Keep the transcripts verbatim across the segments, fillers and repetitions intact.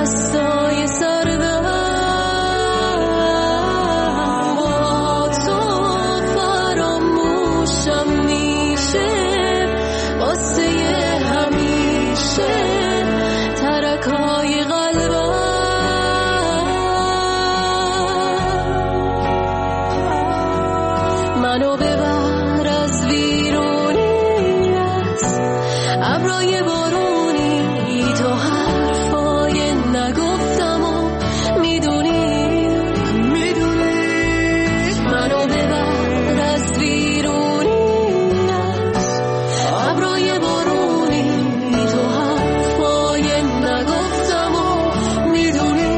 دستای سردم با تو فراموشم میشه واسه همیشه ترکای قلبم منو ببر از ویرونی از ابرای بارونی تو حرفای نگفتم و میدونی میدونی منو ببر از ویرونی از ابرای بارونی تو حرفای نگفتم و میدونی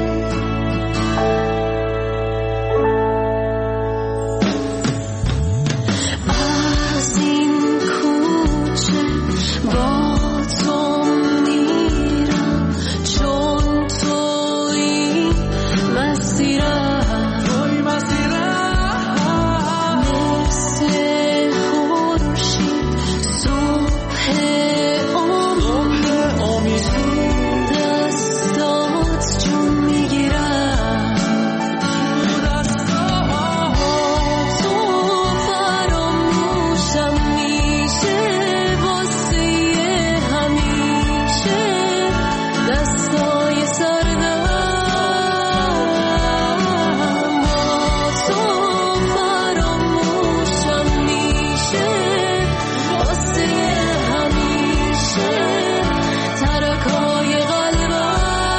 از این کوچه با تو میرم چون توی مسیرم توی مسیرم مثل خورشید صبح امید تو دستات جون میگیرم تو فراموشم میشه واسه همیشه دستای سردم با تو فراموشم میشه واسه همیشه ترکای قلبم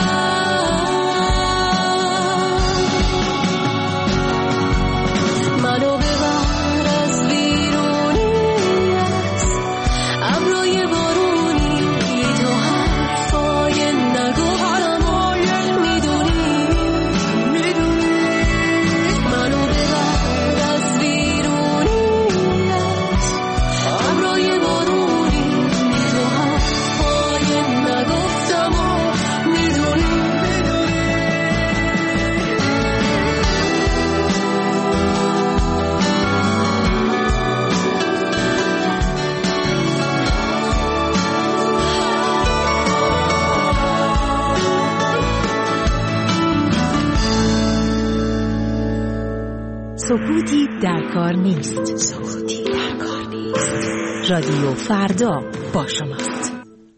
منو ببر از ویرونی از ابرای بارونی تو حرفای نگفتم و میدونی میدونی منو ببر از ویرونی از ابرای بارونی تو حرفای نگفتم و میدونی سکوتی در کار نیست. سکوتی در کار نیست. رادیو فردا با شماست.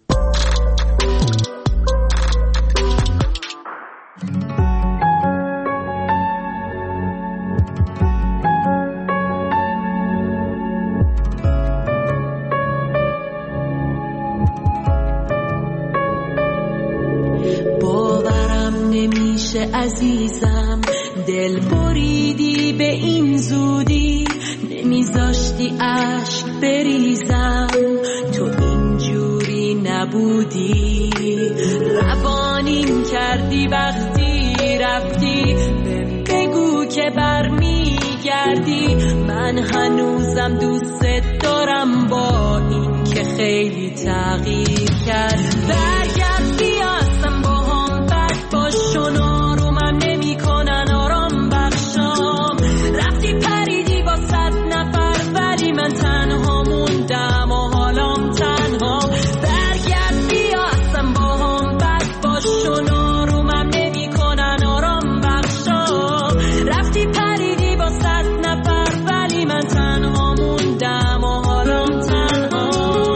باورم نمیشه عزیزم دل بریدی به این زودی نمیذاشتی اشک بریزم تو اینجوری نبودی روانیم کردی وقتی رفتی بهم بگو که برمیگردی من هنوزم دوست دارم با این که خیلی تغییر کرد برگرد بیا اصلا با هم بد باش و نارومم نمی کنن آرام بخشام رفتی پریدی با صد نفر ولی من تنها موندم و حالام تنها برگرد بیا اصلا با هم بد باش و نارومم نمی کنن آرام بخشام رفتی پریدی با صد نفر ولی من تنها موندم و حالام تنها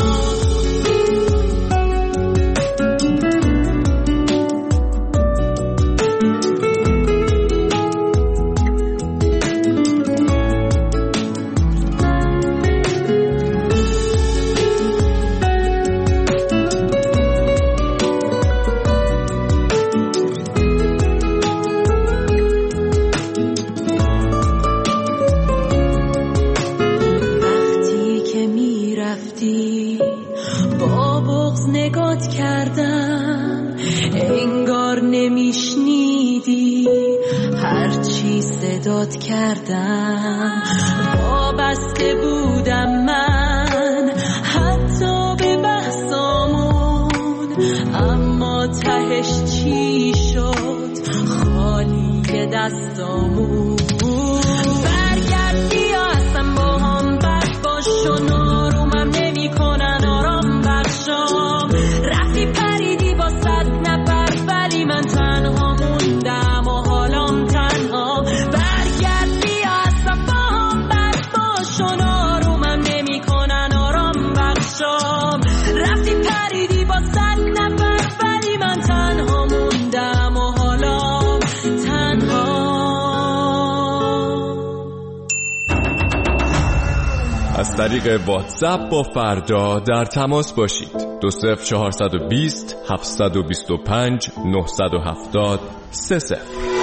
صدات کردم وابسته بودم من حتی به بحثامون اما تهش چی شد خالی دستامون برگرد بیا اصلا با هم بد باش و نارومم نمی کنن آرام بخشام رفتی پریدی با صد نفر ولی من طریق واتساپ با فردا در تماس باشید. دو صفر چهارصد و بیست هفتصد و بیست و پنج نهصد و هفتاد سه صفر.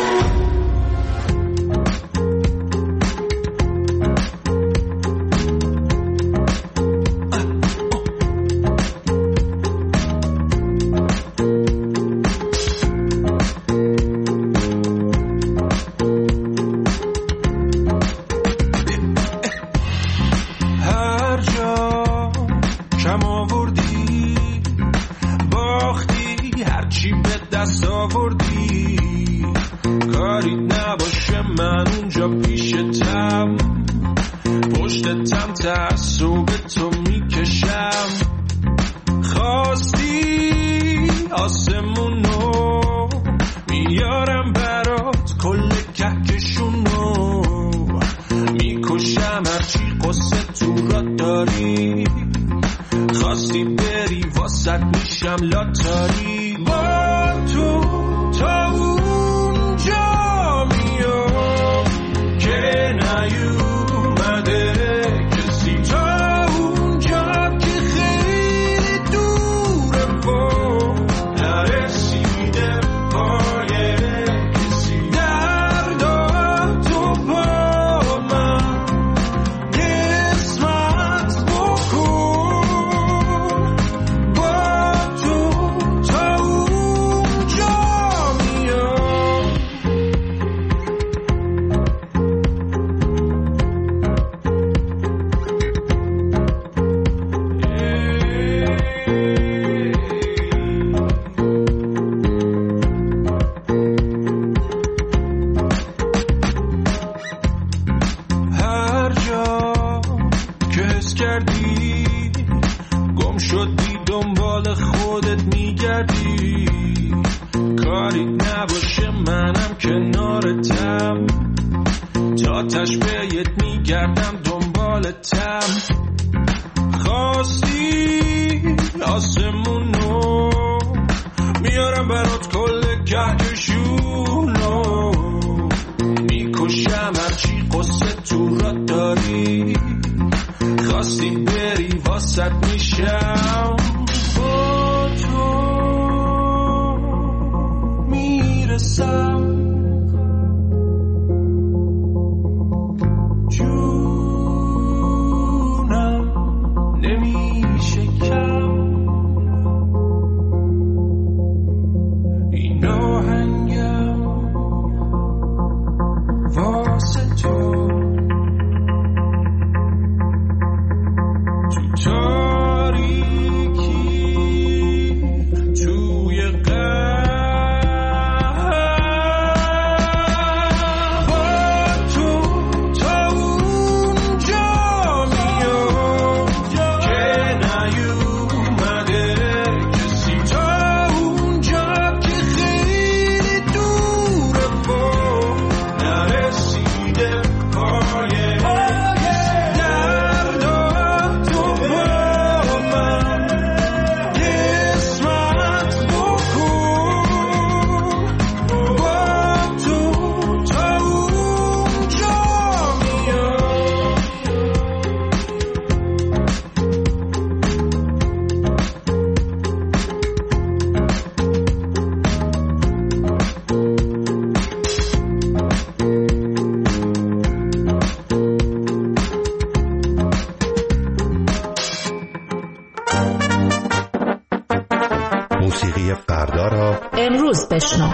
موسیقی فردا را امروز بشنو.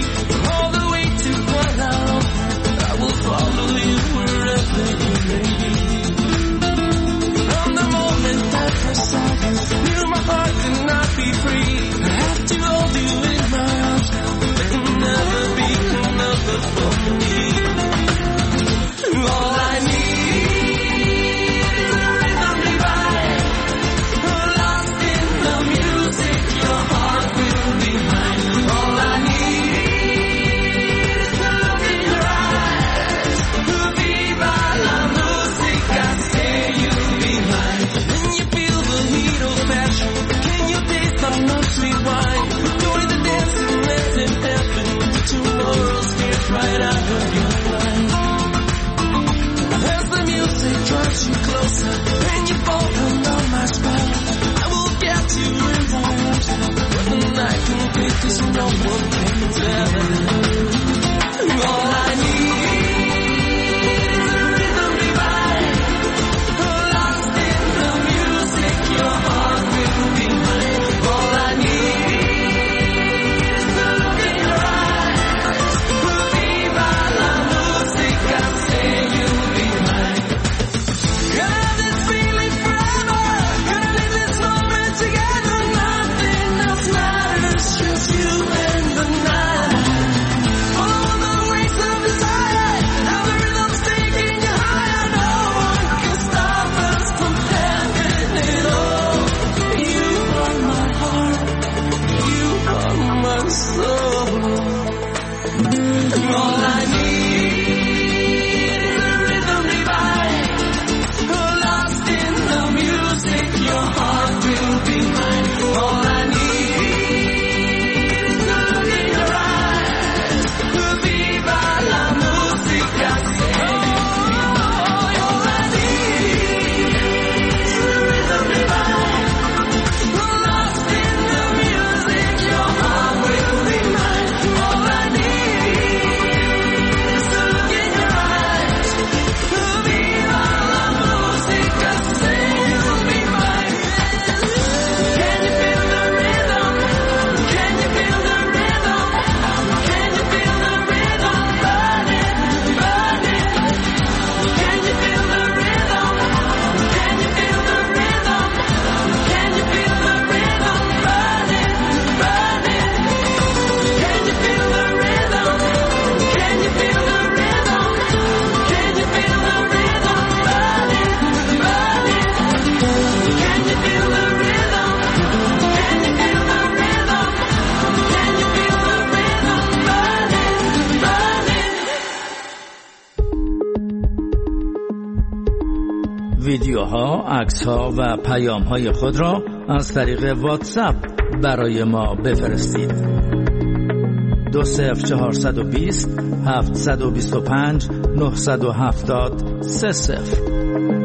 All the way to Kuala Lumpur, I will follow you wherever you may be. you closer and you fall under my spell. I will get you in times when the night will be, 'cause no one can tell. All I need is a rhythm divine, lost in the music, your heart will be mine. All I need is to look in your eyes, viva la musica, say you'll be mine. Gonna have this feeling forever, gonna live this moment together, nothing else matters, just you and the night. Follow the waves of desire, now the rhythm's taking you higher, no one can stop us from having it all. You are my heart, you are my soul. All I need is a rhythm divine, lost in the music, your heart will be mine. All I need is to look in your eyes, viva la musica, say all I need is a rhythm divine, lost in the music, your heart will be mine. All I need is to look in your eyes, viva la musica, say you'll be mine. Can you feel the rhythm? Can you feel the rhythm? Can you feel the rhythm burning, burning? Can you feel the rhythm? Can you feel the rhythm? Can you feel the rhythm burning, burning? Can you feel the rhythm? Can you feel the rhythm? Can you feel the rhythm burning, burning? Can you feel the rhythm? Can you feel the rhythm? Can you feel the rhythm burning, burning? ویدیوها، عکس‌ها و پیام‌های خود را از طریق واتساپ برای ما بفرستید. دو صفر چهارصد و بیست هفتصد و بیست و پنج نهصد و هفتاد سه صفر.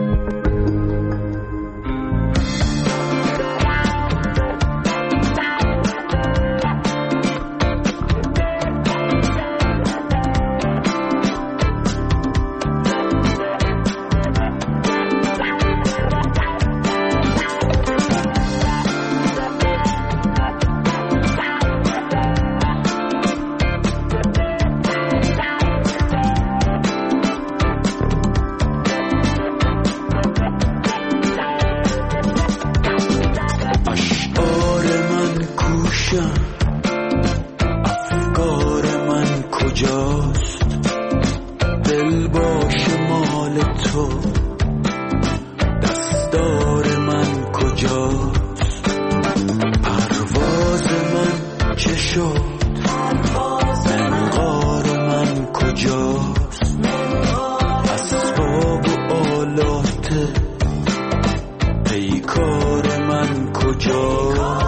اشعار من کوشم، افکار من کجاست؟ دل باش مال تو، دستار من کجاست؟ پرواز من چه شد؟ منقار من کجاست؟ اسباب و آلات پیکار من کجاست؟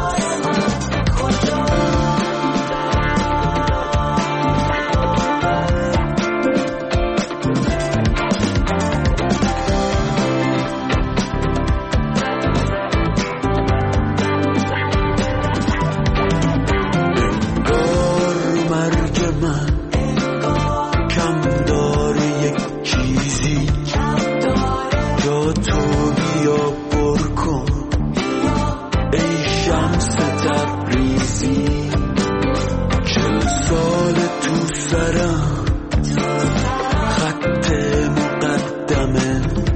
انگار مرگ من کم داره یک چیزی، جا تو بیا پر کن ای شمس تبریزی. چل سال تو سرم خط مقدمه،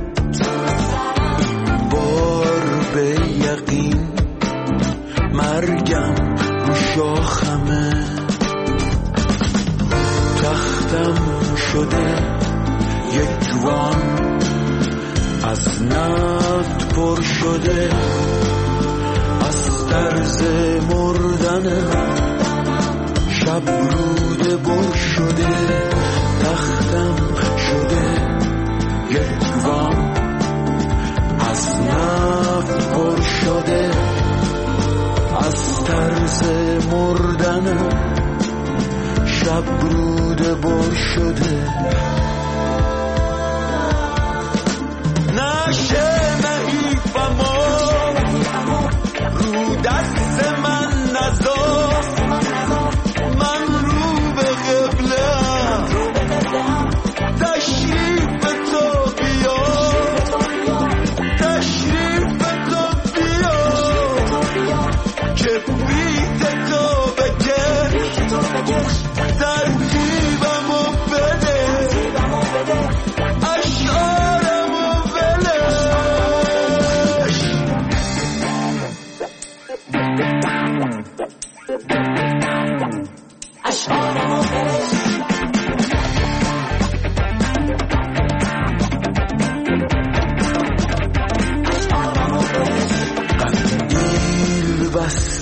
این بار به یقین مرگم رو شاخمه. تختم شده یک وان، از نفت پر شده، از طرز مردنم شب روده بر شده. تختم شده یک وان، از نفت پر شده، از طرز مردنم شب روده بر شده. نه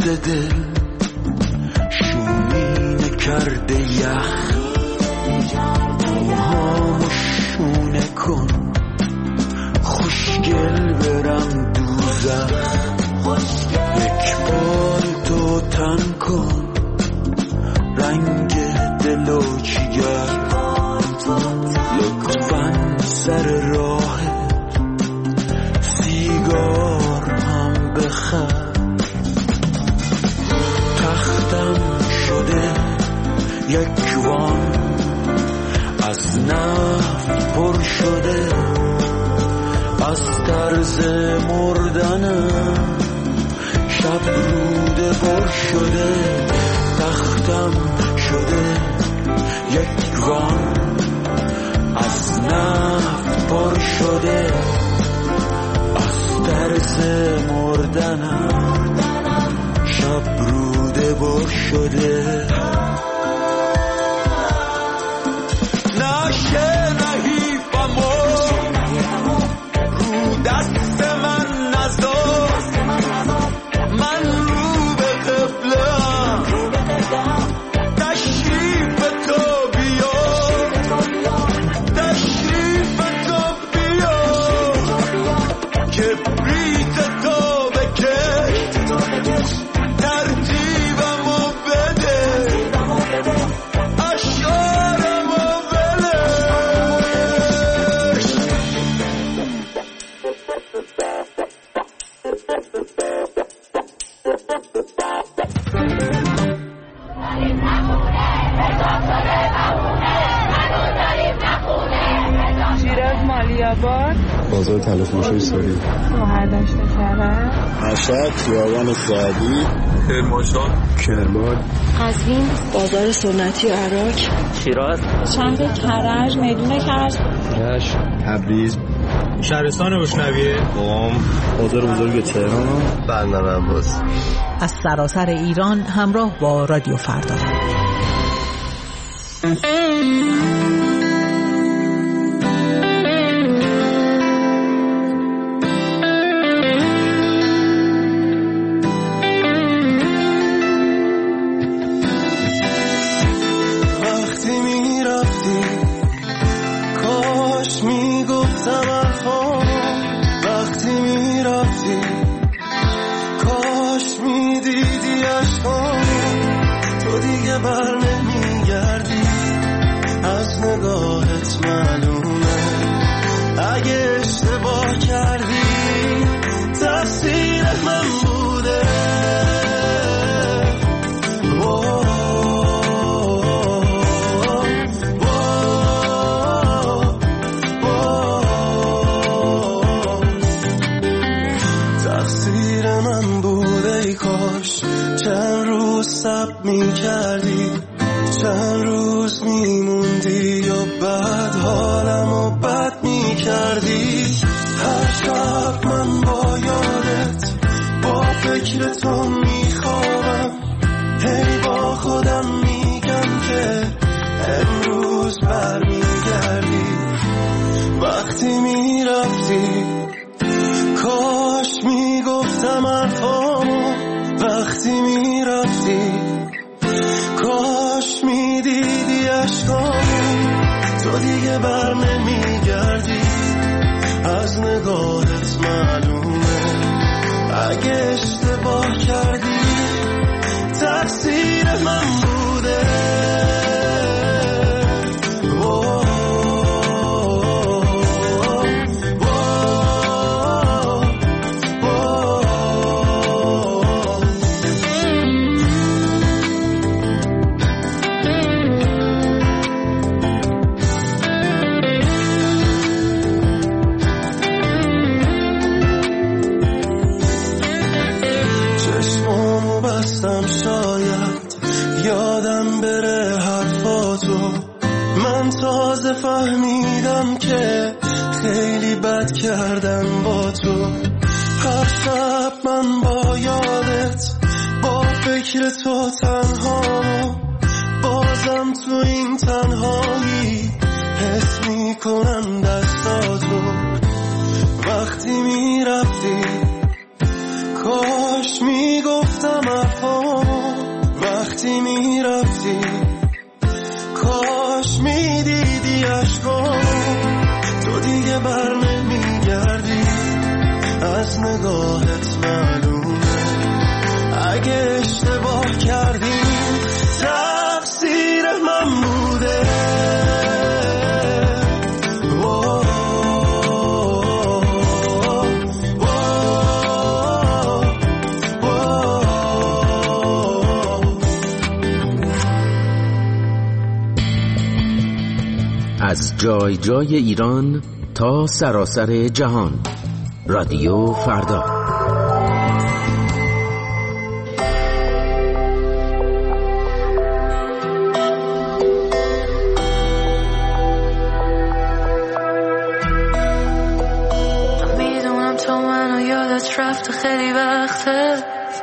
شده دل شومینه کرده یخ موهامو شونه کن خوشگل برم دوزخ یک بار تو تن کن رنگ دل و جگر لطفاً سر راه سیگار هم بخر تختم شده یک وان از نفت پر شده از طرز مردنم شب روده پر شده تختم شده یک وان از نفت پر شده از طرز مردنم شب روده پر شده نشه نحیفمو رو دست من نذار من رو به قبله‌ام تشریف تو بیا تشریف تو بیا کبریت تو بکش ترتیبمو بده اشعارمو شیراز مالیاباد بازار تلفروشی سوری شهردشت کرد مشهد خیابان سعدی کرمانشاه کرمان قزوین بازار سنتی عراق شیراز شهر کرج میدون کرج رشت تبریز شهرستان اشنویه قم بازار بزرگ تهران بندر عباس از سراسر ایران همراه با رادیو فردا. وقتی می رفتی کاش می گفتم الفام وقتی می رفتی کاش می دیدی عشقام تو دیگه بر نمی گردی از نگاهت معلومه اگه اشتباه کردی تقصیر من بوده تقصیر من بوده ای کاش چند روز صبر می کردی چند روز می موندی یا بعد حالمو بد می کردی هر شب من با یادت با فکر تو می خوابم هی با خودم میگم که امروز بر می گردی وقتی می رفتی کاش می گفتم حرفامو وقتی می رفتی کاش می دیدی عشقامو تو دیگه بر نمی گردی از نگاهت معلومه اگه اشتباه کردی تقصیر من بوده چشمامو بستم شاید یادم بره حرفاتو من تازه فهمیدم که خیلی بد کردم با تو هر شب من با یادت با فکر تو تنهامو بازم تو این تنهایی حس میکنم دستاتو وقتی میرفتی کاش میگفتم وقتی میرفتی کاش میدیدی عشقام تو دیگه بر نمیگردی از نگاهت معلومه اگه اشتباه کردیم تقصیر من بوده از جای جای ایران تا سراسر جهان، رادیو فردا. میدونم تو منو یادت رفته خیلی وقته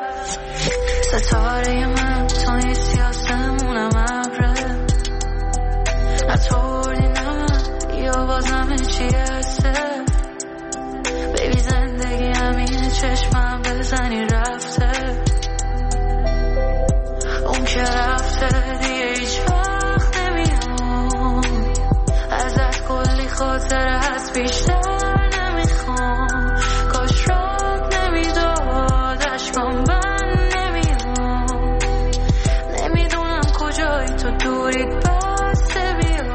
ستاره من تو این سیاسمونم ابره نطوردی نه من یا باز همه چی هسته بیبی زندگی همینه چشمم بزنی رفته اون که رفته دیگه هیچ وقت نمیام ازت کلی خاطره هست بیشتر نمیخوام کاش رات نمیداد اشکام بند نمیام نمیدونم کجایی تو دوری بسته بیا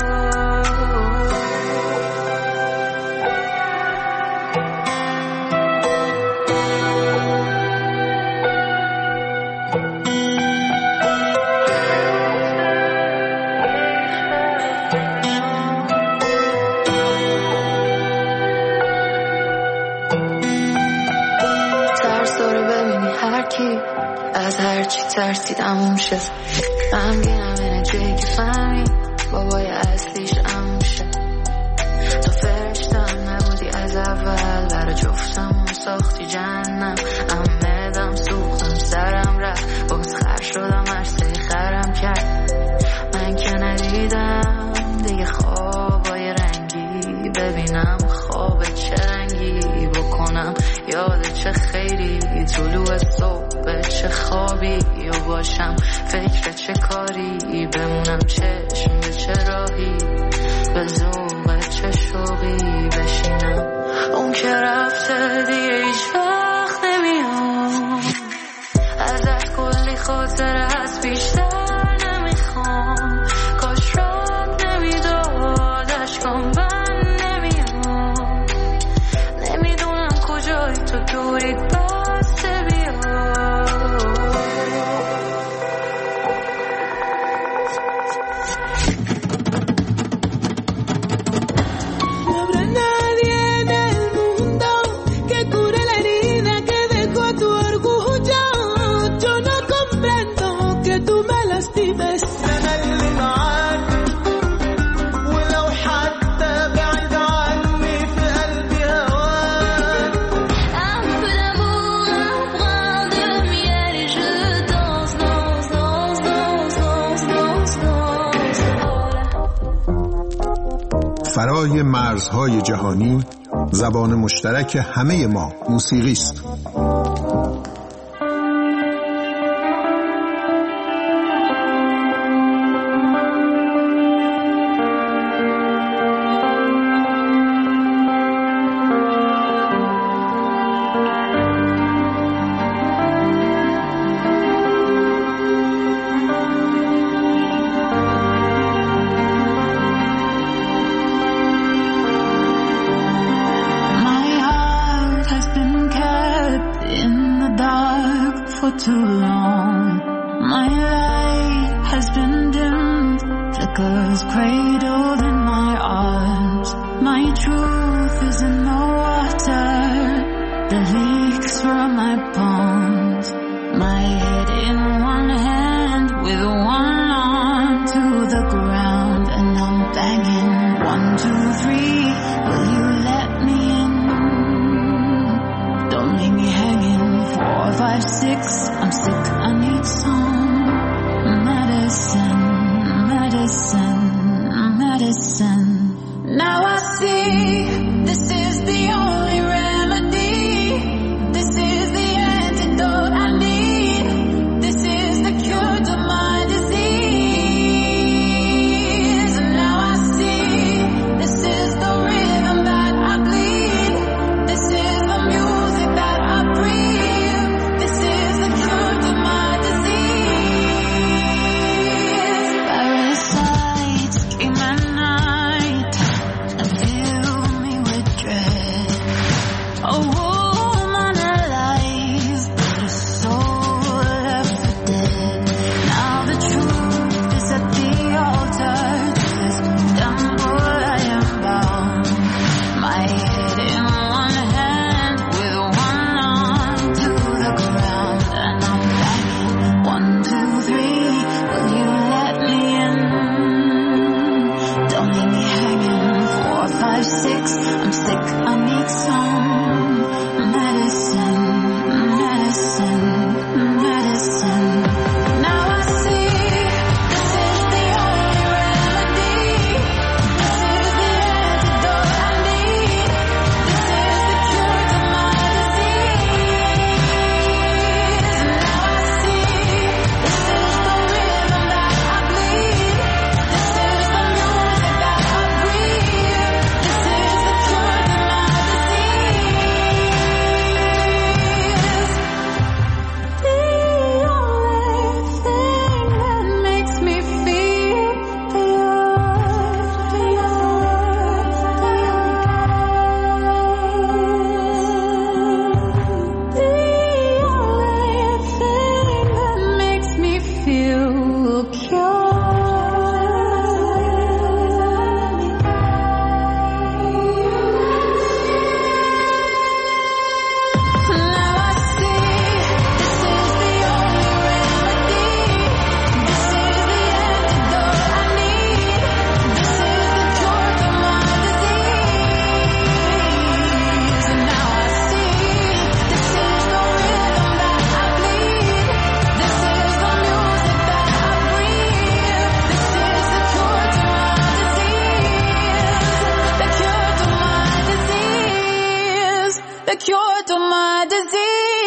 از هر چی ترسیدم اون شه غمگینم اینه جایی که فهمی بابای اصلیش امون شه تو فرشتم نبودی از اول برا جفتمون ساختی جهنم امدم سوختم سرم رفت باز خر شدم عرصه خرم کرد من که ندیدم دیگه خوابای رنگی ببینم خواب چه رنگی بکنم یاد چه خیلی طلوع صبح چه خوابی یا باشم فکر چه کاری بمونم چشم به چه راهی به ذوق چه شوقی بشینم اون که رفته دیگه هیچ وقت نمیام ازت کلی خاطره هست بیشتر نمیخوام کاش رات نمیداد اشکام بند نمیام نمیدونم کجایی تو دوری بسته بیا فرای مرزهای جهانی زبان مشترک همه ما موسیقی است. Too long, my light has been dimmed, flickers cradled in my arms. My truth is in the water that leaks from my palms. My head in one hand with one arm to the ground, and I'm begging, one, two, three, will you let me in? Don't leave me hanging. Four, five, six, I'm sick, I need some medicine, medicine, medicine. Now I see this is the only remedy. This is the antidote. I'm sick, I need some medicine, medicine, medicine. Now I see this is the only remedy. This is the antidote I need. This is the cure to my disease. Now I see this is the rhythm that I bleed. This is the music that I breathe. This is the cure to my disease. The only thing that makes me feel the earth, the earth, the earth. The only thing that makes me feel Now I see this is the only remedy. This is the antidote I need. This is the cure to my disease. And now I see this is the rhythm that I bleed. This is the music that I breathe. This is the cure to my disease. The cure to my disease. The cure to my disease.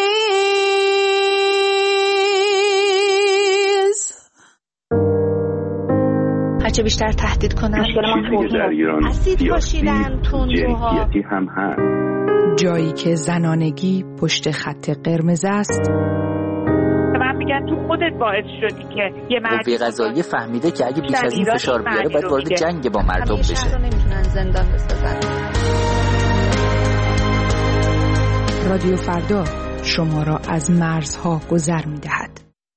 هرچه بیشتر تهدید کنن در ایران اسید پاشیدن تندروها جنسیتی هم هست. جایی که زنانگی پشت خط قرمز است. من میگن تو خودت باعث شدی که یه مرد قوه قضاییه فهمیده که اگه بیش از این فشار بیاره باید وارد جنگ با مردم بشه. شهر رو نمیتونن زندان بسازن. رادیو فردا شما را از مرزها گذر می‌دهد.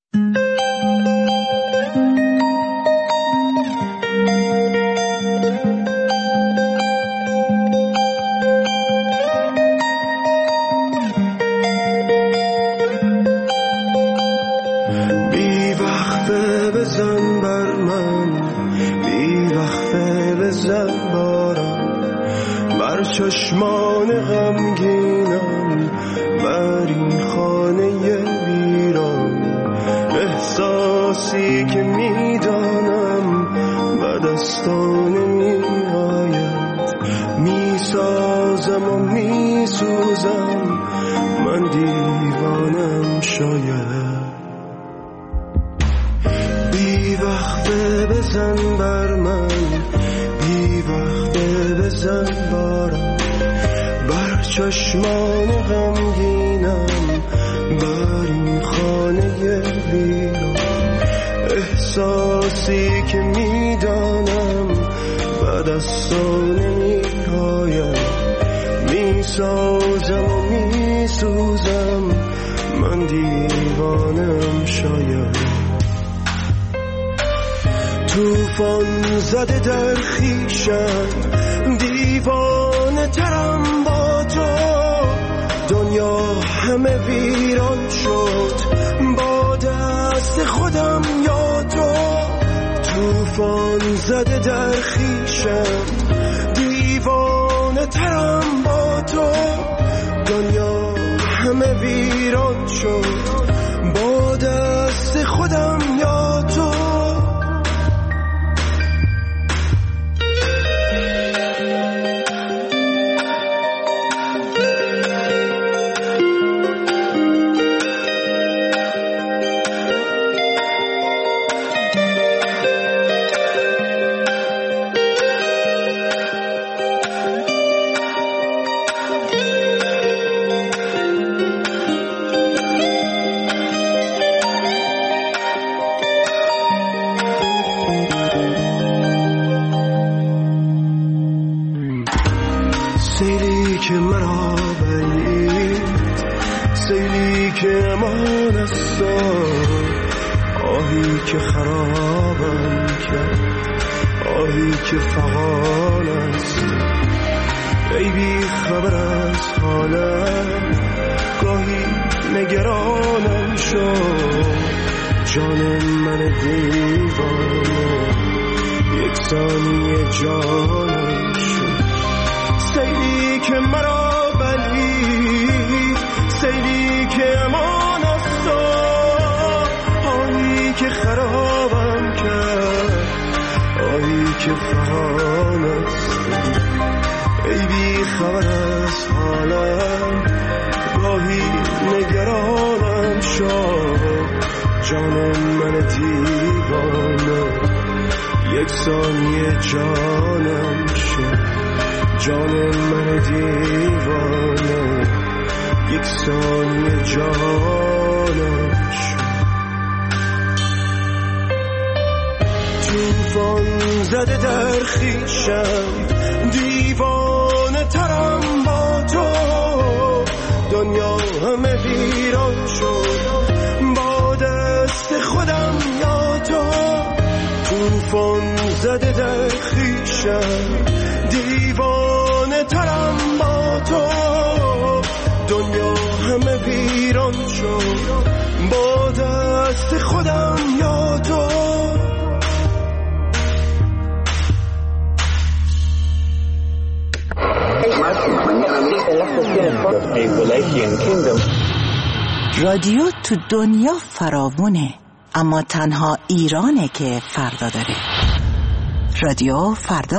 بی وقفه بزن بر من، بی وقفه بزن بارم، بر چشمان غمگینم، بر این خانه ویران. احساسی که میدانم به دستان میآید، میسازم و میسوزم، من دیوانم شاید. بی وقفه بزن بر من، بی وقفه بزن بارم، بر چشمان غمگینم، بر این خانه ویران. احساسی که میدانم به دستان نمیآید، میسازم و میسوزم، من دیوانم شاید. توفان زده در خیشم، دیوانه ترم با تو، دنیا همه ویران شد با دست خودم یا تو. توفان زده در خیشم، دیوانه ترم با تو، دنیا همه ویران شد با دست خودم یا تو. سیلی که مرا برید، سیلی که امان است، آهی که خرابم کرد، آهی که فغان است. ای بی خبر از حالم، گاهی نگرانم شد، جان من دیوانه یک ثانیه جانم شد. که مرا بلی، سیلی که امان است، آهی که خرابم کرد، آهی که فهان است. ای بی خبر از حالم، گاهی نگرانم شد، جان من دیوانه یک ثانیه جانم شد، جان من دیوانه یک ثانیه جانم شد. توفان زده در خویشم، دیوانه ترم با تو، دنیا همه ویران شد با دست خودم یا تو. توفان زده در خویشم، دیوانه ترم با تو، دنیا همه ویران شد با دست خودم یا تو. رادیو تو دنیا فراوونه، اما تنها ایرانه که فردا داره. رادیو فردا.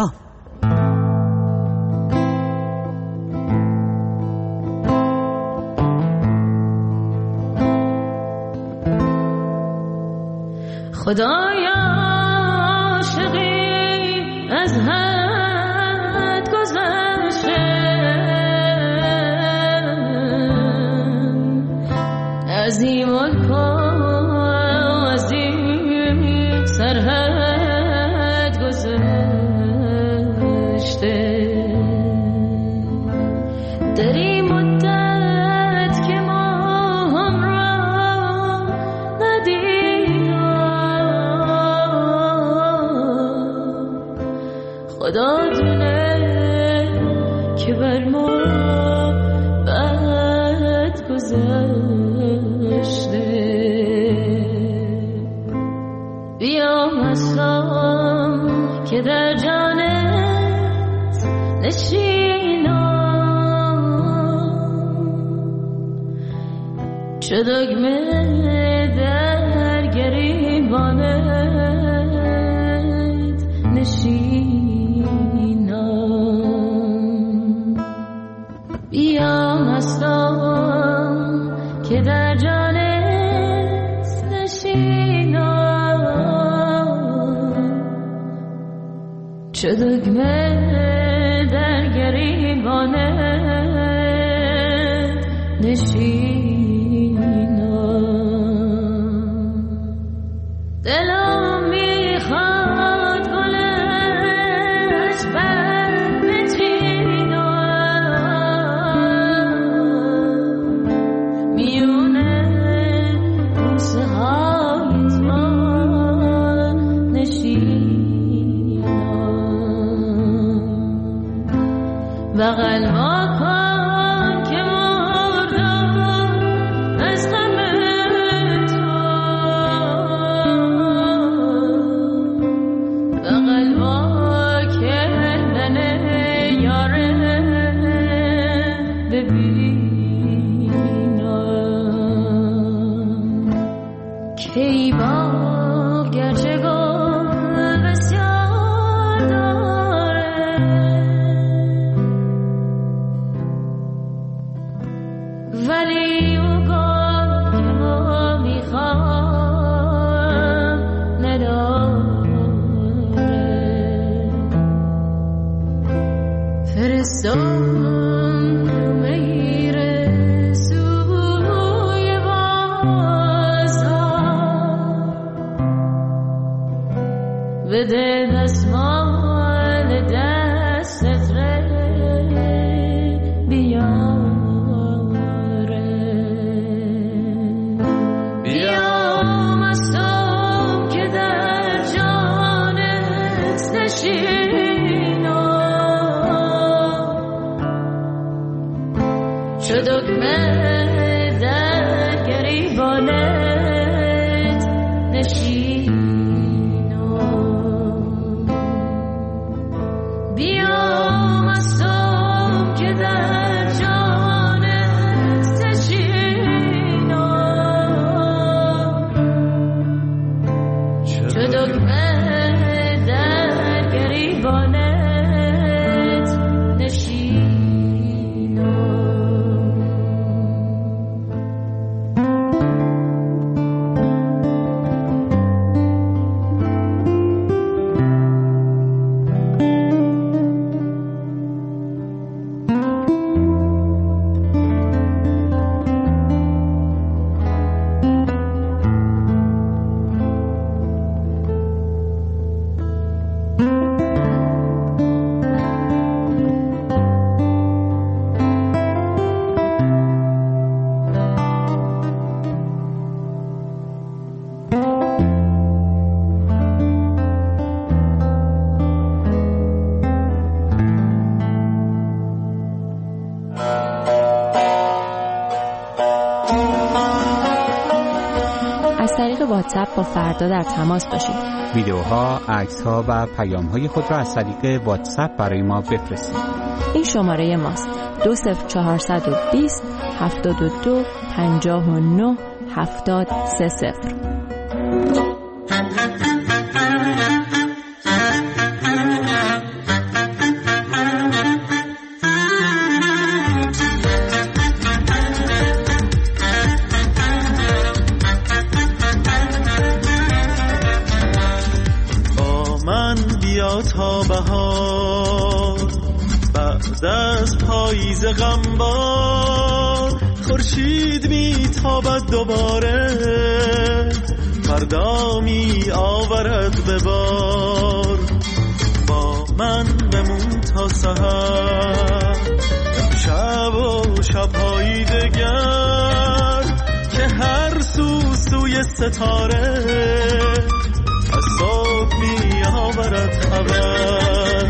خدایا عاشقی از حد گذشته، از این ملک و از این سرحد گذشته. در این مدت که ما هم را ندیدیم، خدا دونه که بر ما بد گذشته. بیا مستم که در جانت نشینم، چو دگمه در گریبانت نشینم. بیا مستم که در جانت نشینم، چو دگمه در گریبانت نشینم. دلم میخواد گلش بر بچینم، میونه بوسه های تو نشینم. بغل ما کن که مردم از غم تو، بغل ما کردن یاره ببینم. کی با گرچه گل بسیار داره، ولی او گل که ما میخوام نداره. فرستم میره سوی بازار، بده دستمال دستت ره بیاره. بیا مستم که در جانت نشینم، چو دگمه در گریبانت نشینم. بیا مستم که در از طریق واتساپ با فردا در تماس باشید. ویدیوها، عکس‌ها و پیام‌های خود را از طریق واتساپ برای ما بفرستید. این شماره ماست: دو صفر چهارصد و بیست هفتاد و دو پنجاه و نه هفتاد سه صفر. تا بهار بعد از پاییز غمبار، خورشید میتابد دوباره، فردا می آورد به بار. با من بمون تا سحر، شب و شب‌های دگر، که هر سو سوی ستاره از صبح می آورد خبر.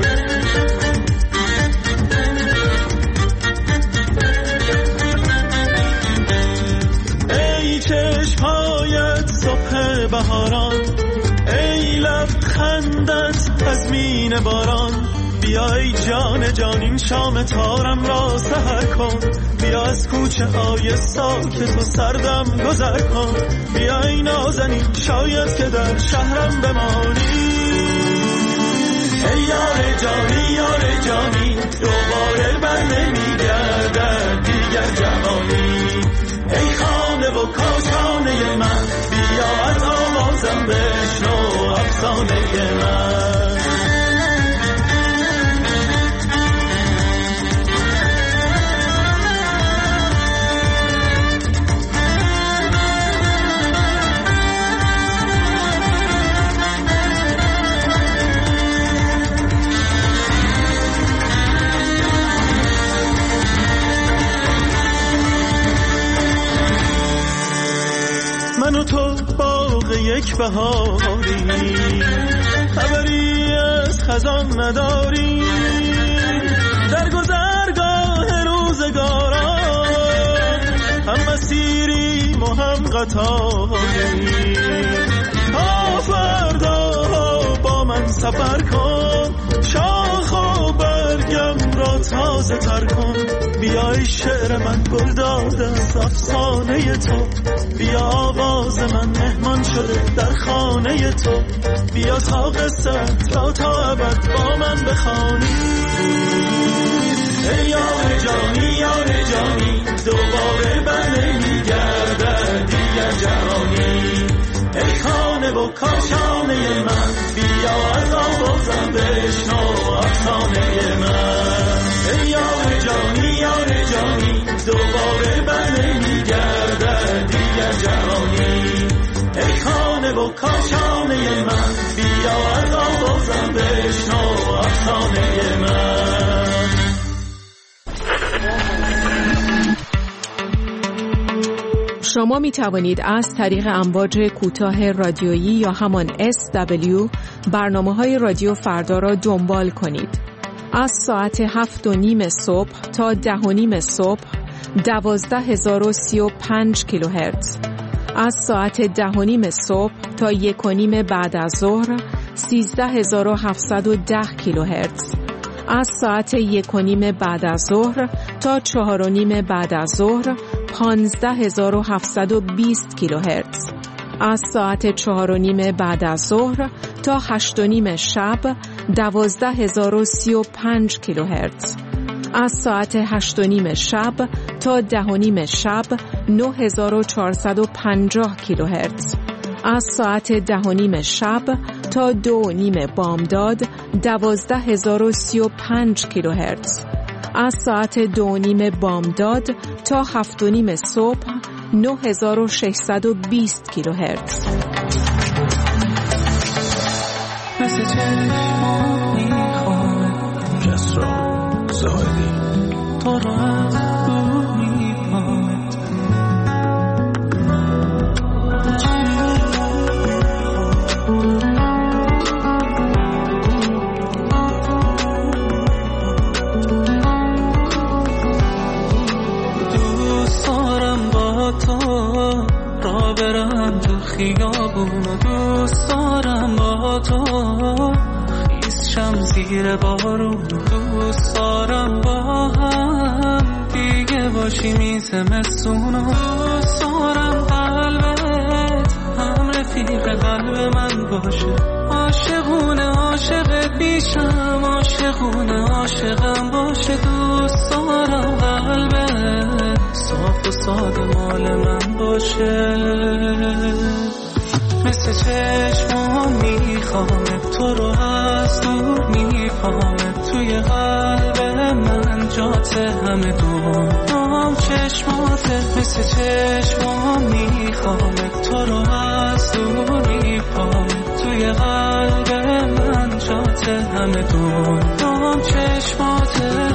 ای چشم‌هایت صبح بهاران، ای لبخندت تضمین باران، بیای جان جانین شام تارم را سحر کن، بیا از کوچه های ساکت و سردم گذر کن، بیای نازنین شاید که در شهرم بمانی. ای یار جانی یار جانی، دوباره بر نمیگردد دیگر جوانی. ای خانه و کاشانه من، بیا از آوازم بشنو افسانه من. من و تو باغ یک بهاری، خبری از خزان نداری، در گذرگاه روزگاران هم مسیریم و هم قطاری. تا فردا با من سفر کن، شاخ و برگم را تازه تر کن، بیای شعر من گل داده از افسانه تو، بیا آواز من مهمان شده در خانه تو، بیا تا قصت را تا ابد با من بخوانی. ای یار جانی یار جانی، دوباره بر نمیگردد دیگر جهانی. ای خانه و کاشانه من، بیا از آوازم بشنو افسانه من. ای یار جانی یار جانی، دوباره بر نمیگردد دیگر جهانی. ای خانه و کاشانه من، بیا از آوازم بشنو افسانه من. شما می توانید از طریق امواج کوتاه رادیویی یا همان اس دبلیو برنامه‌های رادیو فردا را دنبال کنید. از ساعت هفت و نیم صبح تا ده و نیم صبح دوازده هزار و سی و پنج کیلوهرتز، از ساعت ده و نیم صبح تا یک و نیم بعد از ظهر سیزده هزار و هفتصد و ده کیلوهرتز، از ساعت یک و نیم بعد از ظهر تا چهار و نیم بعد از ظهر پانزده هزار و هفتصد و بیست کیلوهرتز، از ساعت چهار و نیم بعد از ظهر تا هشت و نیم شب دوازده هزار و سی و پنج کیلوهرتز، از ساعت هشت و نیم شب تا ده و نیم شب نه هزار و چهارصد و پنجاه کیلوهرتز، از ساعت ده و نیم شب تا دو و نیم بامداد دوازده هزار و سی و پنج کیلوهرتز، از ساعت دو و نیم بامداد تا هفت و نیم صبح نه هزار و ششصد و بیست کیلوهرتز. مثل چشمات میخواد کسرا زاهدی، تو را از دور میخواد. دوست دارم با تو را برم تو خیابونو دوست دارم با تو خیس شم زیر بارونو دوست دارم با هم دیگه باشی میزه مسونو دوست دارم قلبت هم رفیق قلب من باشه عاشقونه عاشق بیشم عاشقونه عاشقم باشه دوست دارم قلبت صاف و ساده مال من باشه مثل چشمام میخوامت تو رو از دور میفهمت توی قلب من جات همه دنیام چشماته مثل چشمام میخوامت تو رو از دور میفهمت توی قلب من جات همه دنیام چشماته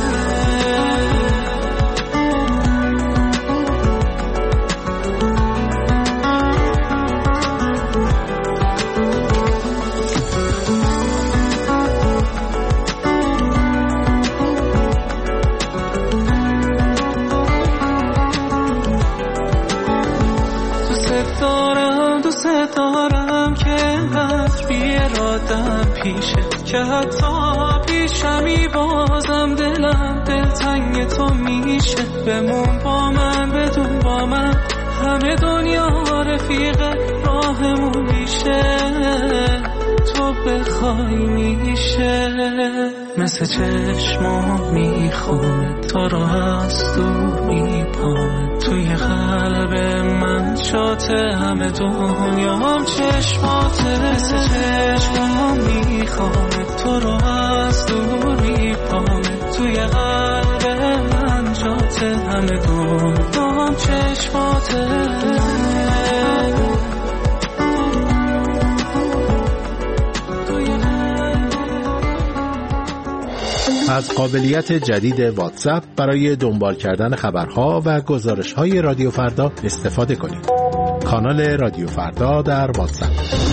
پیشه که حتی پیشمی بازم دلم دلتنگ تو میشه بمون با من بدون با من همه دنیا رفیق راهمون میشه تو بخوای میشه مثل چشمام میخونه تو رو از دور میپامه توی قلب من شاته همه دنیام چشماته مثل چشمام میخونه تو رو از دور میپامه توی قلب من شاته همه دنیام چشماته از قابلیت جدید واتساپ برای دنبال کردن خبرها و گزارش‌های رادیو فردا استفاده کنید. کانال رادیو فردا در واتساپ.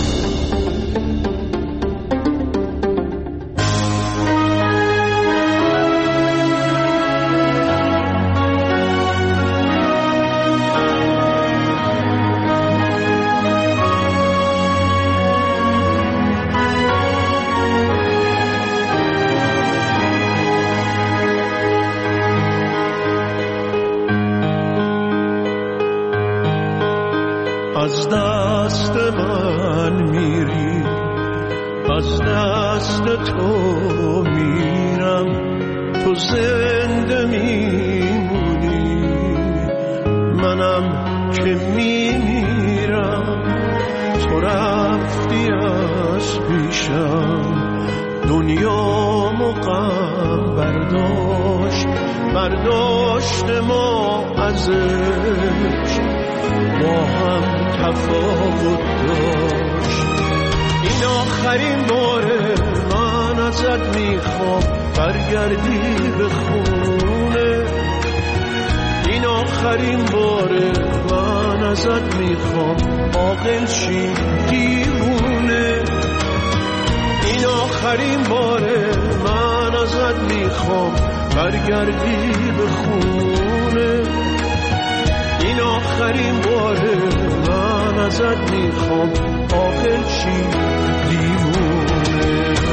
از دست من میری از دست تو میرم تو زنده میمونی منم که میمیرم تو رفتی از پیشم دنیامو غم برداشت برداشت ما ازش با هم تفاوت داشت این آخرین باره من ازت میخوام برگردی به خونه این آخرین باره من ازت میخوام عاقل شی دیوونه این آخرین باره من ازت میخوام برگردی به خونه این آخرین باره من ازت میخوام عاقل شی دیوونه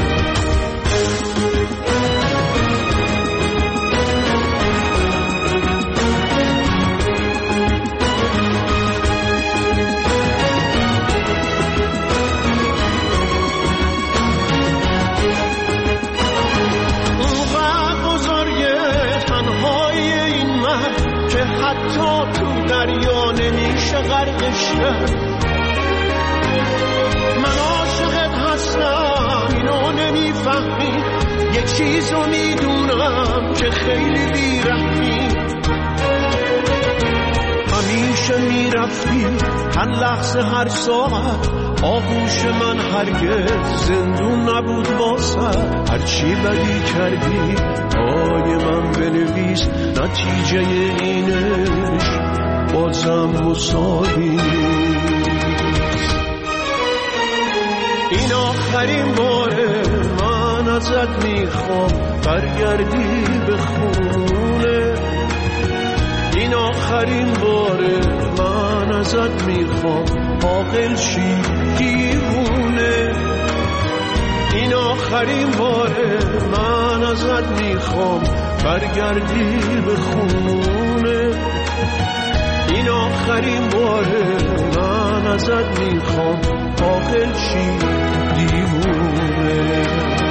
اونقدر بزرگه تنهای این من که حتی تو دریا نمیشه غرقش کرد من عاشقت هستم اینو نمیفهمی یه چیزو میدونم که خیلی بیرحمی همیشه میرفتی هر لحظه هر ساعت آغوش من هرگز زندون نبود واسه هرچی بدی کردی پای من بنویس نتیجه اینش بازم مساوی نیست این آخرین باره من ازت میخوام برگردی به خونه این آخرین باره من ازت میخوام عاقل شی دیوونه. این آخرین باره من ازت میخوام برگردی به خونه. این آخرین باره من ازت میخوام عاقل شی دیوونه.